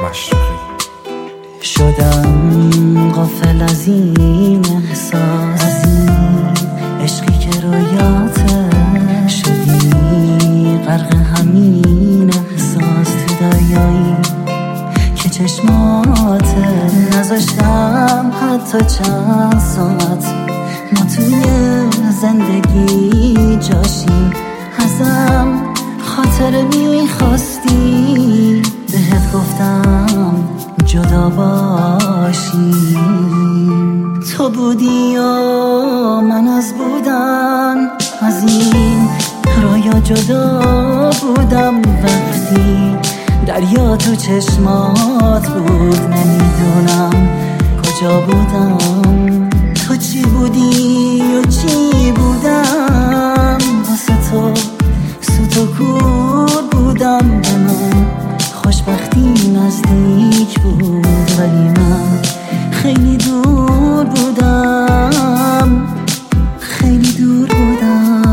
مشرقی. شدم غافل از این احساس، از این عشقی که رویاته، شدی غرق همین احساس تو دریایی که چشماته. نذاشتم حتی چند ساعت ما توی زندگی جاشیم، ازم خاطر میخواستی، بهت گفتم جدا باشیم. تو بودی و من از بودن، از این رویا جدا بودم. وقتی دریا تو چشمات بود نمیدونم کجا بودم. تو چی بودی و چی بودم، واسه تو سوت و کور بودم. به من خوشبختی نزدیک بود ولی من خیلی دور بودم، خیلی دور بودم.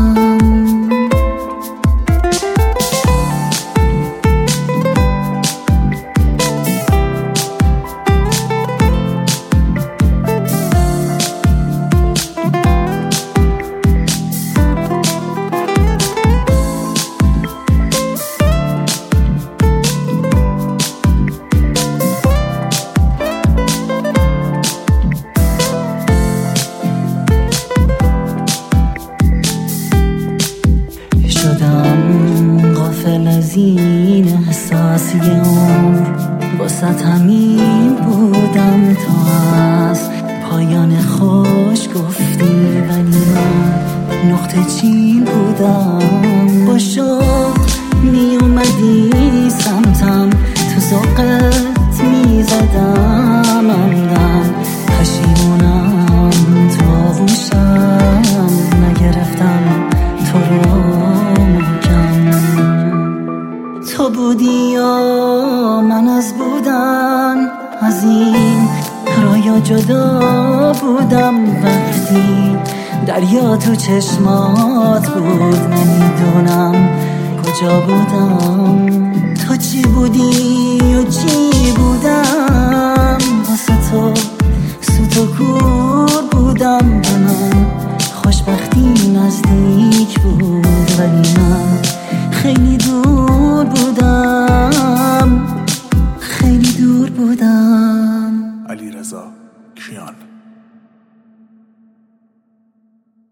شدم غافل از این احساس، یه عمر واسه همین بودم. تو از پایان خوش گفتی ولی من نقطه چین بودم. با شوق می اومدی سمتم، تو ذوقت می زدم عمدن. پشیمونم تو آغوشم، نگرفتم تو رو محکم. تو بودی و من از بودن، از این رویا جدا بودم. وقتی دریا تو چشمات بود نمیدونم کجا بودم. تو چی بودی و چی بودم، واسه تو سوت و کور بودم. به من خوشبختی نزدیک بود ولی من خیلی دور بودم، خیلی دور بودم. علیرضا کیان.